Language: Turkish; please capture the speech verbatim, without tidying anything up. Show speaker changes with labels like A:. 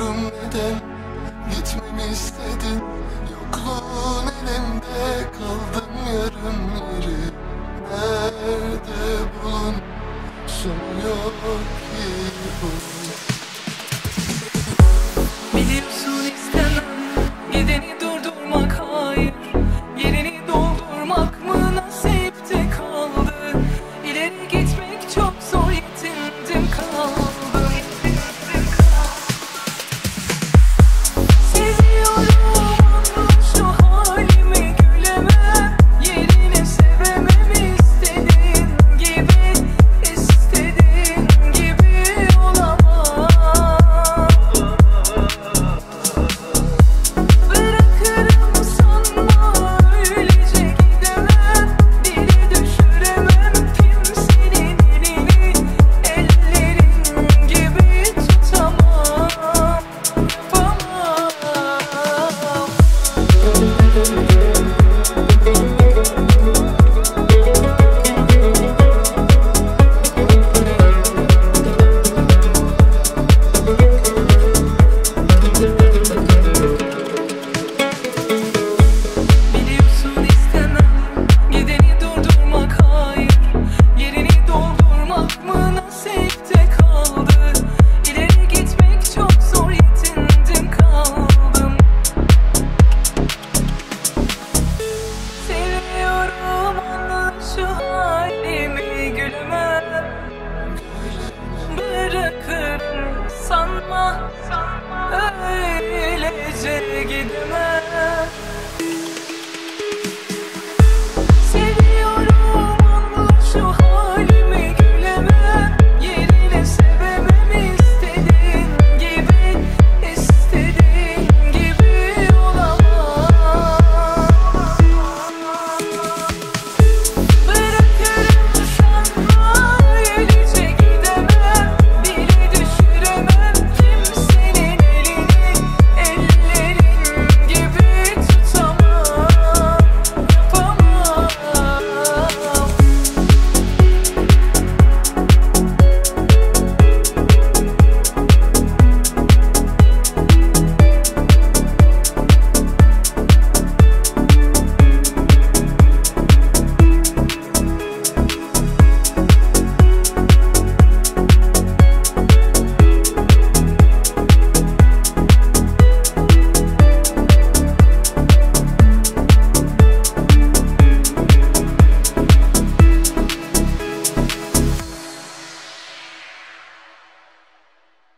A: Bilmiyorum neden gitmemi istedin. Yokluğun elimde kaldım yarım yeri. Nerede bulun, sonu yok ki bunun.
B: Biliyorsun istemem gideni durdurmak, hayır. Yerini doldurmak mı nasipte kaldı? İleri gitmek çok zor, yetindim kaldım. Seviyorum ama şu halimi gülemem. Yerini sevemem, istediğin gibi, istediğin gibi olamam. Bırakırım sanma, öylece gidemem. Dili düşüremem kimsenin elini. Ellerin gibi tutamam, biliyorsun istemem gideni durdurmak, hayır. Yerini doldurmak mı nasipte kaldı? İleri gitmek çok zor, yetindim kaldım. Seviyorum anla şu halimi gülemem. Bırakırım sanma, öylece gidemem.